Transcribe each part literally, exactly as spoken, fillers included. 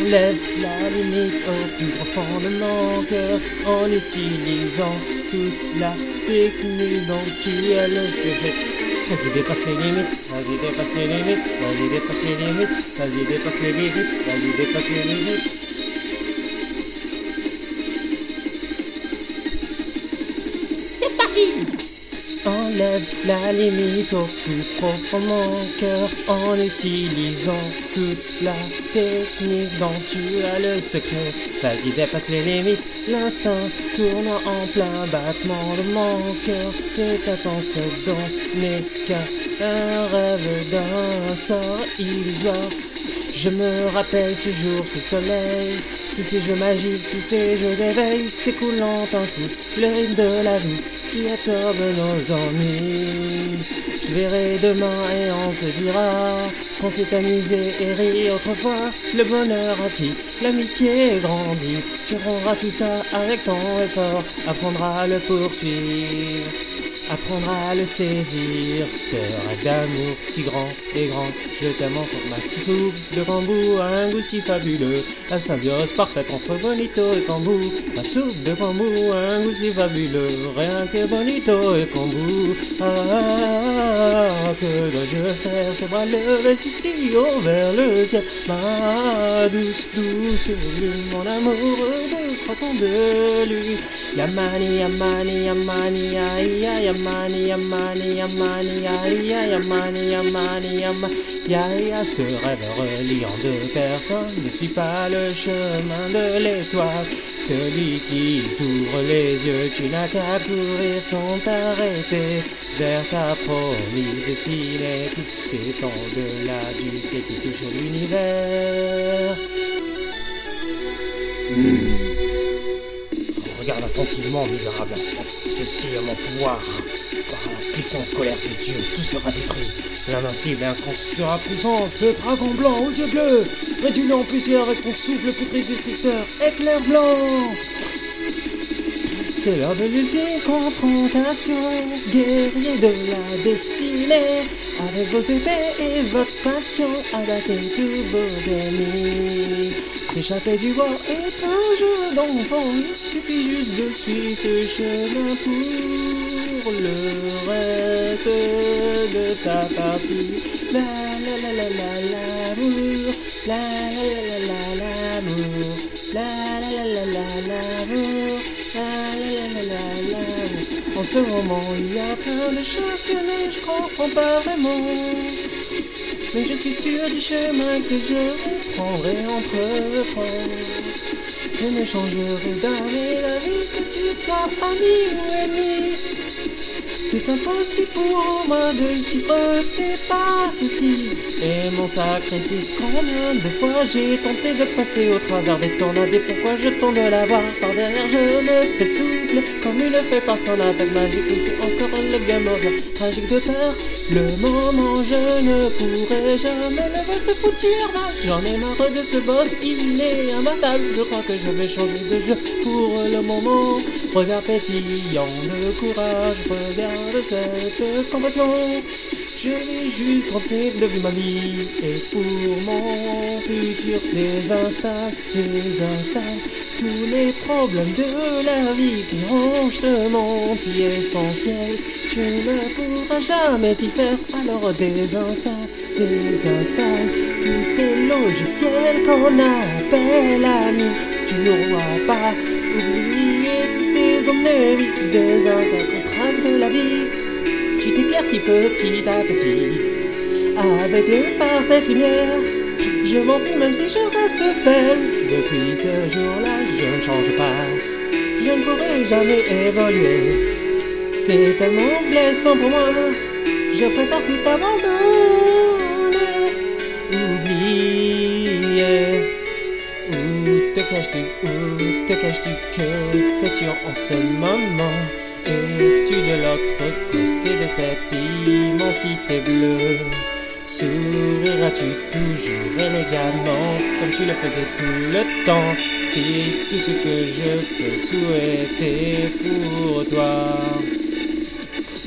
Enlève la limite au plus profond de mon cœur en utilisant toute la technique dont tu as le secret. Vas-y, dépasse les limites, vas-y, dépasse les limites, vas-y, dépasse les limites, vas-y, dépasse les limites, vas-y, dépasse les limites. C'est parti! Enlève la limite au plus profond de mon cœur en utilisant toute la technique dont tu as le secret. Vas-y, dépasse les limites, l'instinct tourne en plein battement de mon cœur. C'est intense, cette danse n'est qu'un rêve d'un sort illusoire. Je me rappelle ce jour, ce soleil, tous ces jeux magiques, tous ces jeux d'éveil, s'écoulant ainsi le rythme de la vie qui absorbe nos ennuis. Je verrai demain et on se dira qu'on s'est amusé et ri autrefois. Le bonheur acquis, l'amitié grandit. Tu rendras tout ça avec ton effort, apprendras à le poursuivre, apprendra à le saisir, ce rêve d'amour si grand et grand. Je t'aime encore ma soupe de bambou, un goût si fabuleux, la symbiose parfaite entre bonito et bambou. Ma soupe de bambou, un goût si fabuleux, rien que bonito et bambou. Ah, que dois-je faire, ces bras levés si haut vers le ciel. Ma douce, douce lune, mon amoureux de croissant de lune. Yamani, yamani, yamani, aïe, aïe, yamani, yamani, yamani, aïe, aïe, yamani, yamani, yamani. Yaya, ce rêve reliant deux personnes ne suit pas le chemin de l'étoile. Celui qui t'ouvre les yeux, tu n'as qu'à courir sans t'arrêter vers ta promise destinée qui s'étend au-delà du ciel qui touche l'univers. Mmh. Regarde attentivement, misérable insecte, ceci est mon pouvoir. Par la puissante colère de Dieu, tout sera détruit. L'invincible et inconscient puissance, le dragon blanc aux yeux bleus, réduis-le en poussière avec ton souffle putride destructeur, éclair blanc. C'est l'heure de l'ultime confrontation, guerrier de la destinée. Avec vos épées et votre passion, abattez tous vos ennemis. S'échapper du bois est un jeu d'enfant, il suffit juste de suivre ce chemin pour le reste de ta partie. La la la la la l'amour, la la la la la l'amour, la la la la la l'amour, la la la la la l'amour. En ce moment, il y a plein de choses que je comprends pas vraiment. Mais je suis sûr du chemin que je prendrai entreprendre. Je ne changerai jamais la vie, que tu sois ami ou ennemi. C'est impossible pour moi de suivre tes pas ceci. Et mon sacrifice, combien de fois j'ai tenté de passer au travers des tornades. Et pourquoi je tente de la voir par derrière, je me fais souffler comme il le fait par son appel magique. Et c'est encore le game over, tragique de peur. Le moment je ne pourrai jamais le voir se foutir là. J'en ai marre de ce boss, il est imbattable. Je crois que je vais changer de jeu pour le moment. Regard pétillant de courage, regarde cette compassion. Je vais juste rentrer de vue ma vie. Et pour mon futur désinstalle, désinstalle tous les problèmes de la vie qui rongent ce monde si essentiel. Tu ne pourras jamais t'y faire, alors désinstalle, désinstalle tous ces logiciels qu'on appelle amis. Tu n'auras pas oublié tous ces ennemis, désinstalle contraste de la vie. Tu t'éclaircis petit à petit avec le par cette lumière. Je m'enfuis même si je reste faible. Depuis ce jour-là, je ne change pas. Je ne pourrai jamais évoluer. C'est tellement blessant pour moi. Je préfère tout abandonner. Oublier. Où te caches-tu? Où te caches-tu? Que fais-tu en ce moment? Es-tu de l'autre côté de cette immensité bleue? Souriras-tu toujours élégamment comme tu le faisais tout le temps? C'est tout ce que je peux souhaiter pour toi.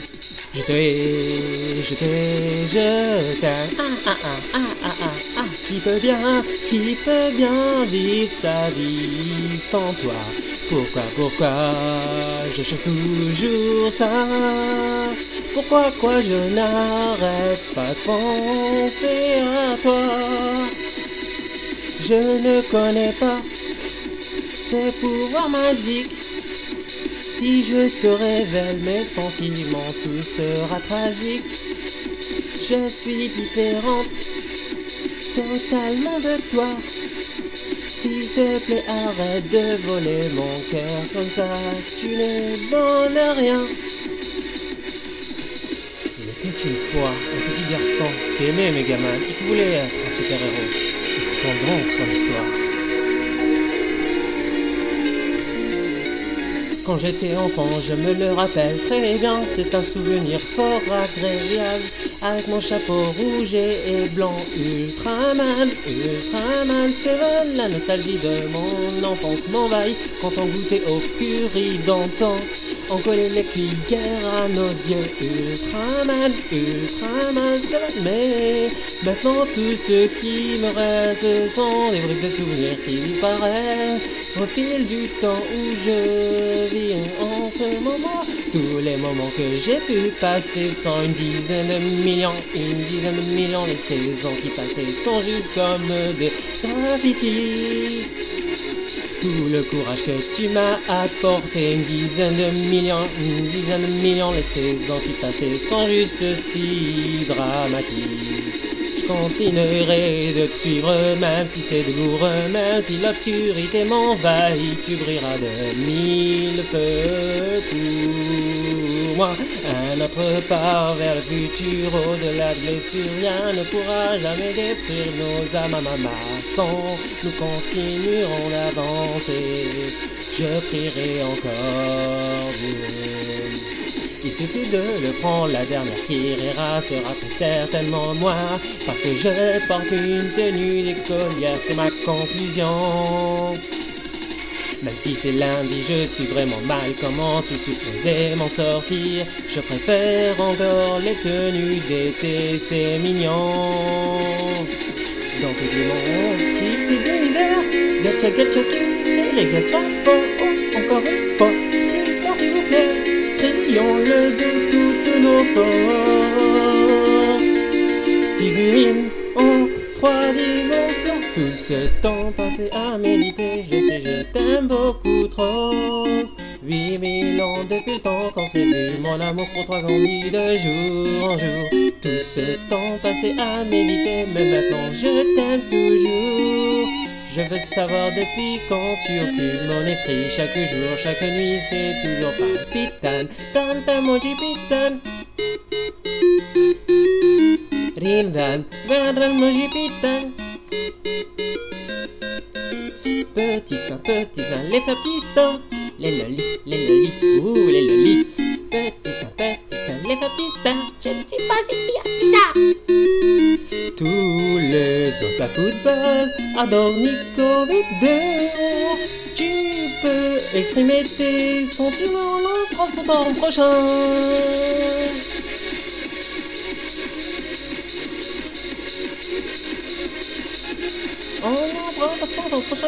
Je t'ai, je t'ai, je t'aime. Ah ah ah ah ah ah ah. qui peut bien, qui peut bien vivre sa vie sans toi? Pourquoi, pourquoi je cherche toujours ça? Pourquoi, quoi, je n'arrête pas de penser à toi? Je ne connais pas ce pouvoir magique. Si je te révèle mes sentiments, tout sera tragique. Je suis différente, totalement de toi. S'il te plaît, arrête de voler mon cœur comme ça, tu ne donnes rien. Il était une fois un petit garçon qui aimait Megaman et qui voulait être un super-héros. Écoutons donc son histoire. Quand j'étais enfant, je me le rappelle très bien, c'est un souvenir fort agréable. Avec mon chapeau rouge et blanc, Ultraman, Ultraman Seven, la nostalgie de mon enfance m'envahit. Quand on goûtait au curry d'antan, on collait les cuillères à nos dieux. Ultraman, Ultraman Seven, mais maintenant tout ce qui me reste sont des bribes de souvenirs qui disparaissent au fil du temps où je vis en ce moment. Tous les moments que j'ai pu passer sont une dizaine de millions, une dizaine de millions. Les saisons qui passaient sont juste comme des graffitis. Tout le courage que tu m'as apporté, une dizaine de millions, une dizaine de millions. Les saisons qui passaient sont juste si dramatiques. Je continuerai de te suivre même si c'est douloureux, même si l'obscurité m'envahit. Tu brilleras de mille feux pour moi. Un autre pas vers le futur, au-delà de blessures, rien ne pourra jamais détruire nos âmes à ma maçon. Nous continuerons d'avancer, je prierai encore Dieu. Il suffit de le prendre, la dernière qui rira sera très certainement moi. Parce que je porte une tenue d'écolière, c'est ma conclusion. Même si c'est lundi, je suis vraiment mal, comment tu supposais m'en sortir? Je préfère encore les tenues d'été, c'est mignon. Dans tout le monde, si t'es d'hiver, gacha gacha Q, c'est les gachapons. Oh, encore une fois, plus fort s'il vous plaît. Crions-le de toutes nos forces. Figurine en trois dimensions. Tout ce temps passé à méditer, je sais je t'aime beaucoup trop. Huit mille ans depuis le temps qu'on s'est vu, mon amour pour toi grandit de jour en jour. Tout ce temps passé à méditer, mais maintenant je t'aime toujours. Je veux savoir depuis quand tu occupes mon esprit. Chaque jour, chaque nuit, c'est toujours palpitant. Tan tan moji pitan. Rindan, vendran moji pitan. Petit sein, petit sein, les petits seins. Les lolis, les lolis, ouh les lolis. Petit sein, petit sein, les petits seins. Je ne suis pas une fille à ça. Tous les otaku de base adorent Nico Video. Tu peux exprimer tes sentiments le printemps prochain. En embrassant ton prochain,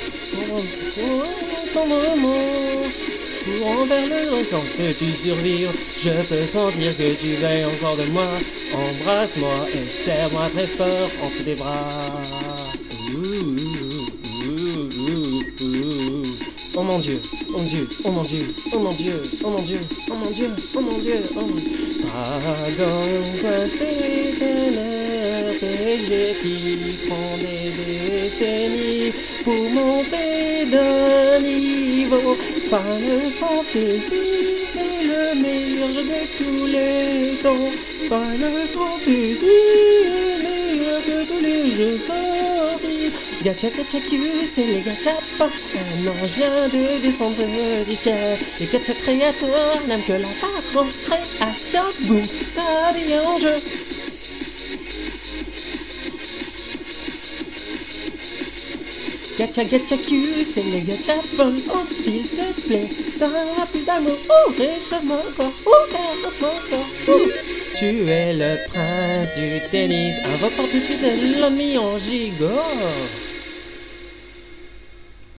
pour tendrement, courant vers le horizon, peux-tu survivre? Je peux sentir que tu veilles encore de moi. Embrasse-moi et serre-moi très fort entre tes bras. Ouh, ouh, ouh, ouh. Oh mon Dieu, oh mon Dieu, oh mon Dieu, oh mon Dieu, oh mon Dieu, oh mon Dieu, oh mon Dieu, oh mon Dieu. Dragon Quest éternel, T G qui prend des décennies pour monter d'un niveau. Final Fantasy est le meilleur jeu de tous les temps. Final Fantasy est meilleur que tous les jeux sortis. Gacha gacha Q, c'est les gachapons. Un ange vient de descendre du ciel. Les gacha créateurs n'aiment que la transcréation. Boum, ta vie en jeu. Gacha gacha Q, c'est les gachapons. Oh, s'il te plaît, donne-moi plus d'amour. Oh, réchauffe-moi encore. Oh, caresse-moi encore. Oh. tu es le prince du tennis. Un repart tout de suite, l'ami en gigot.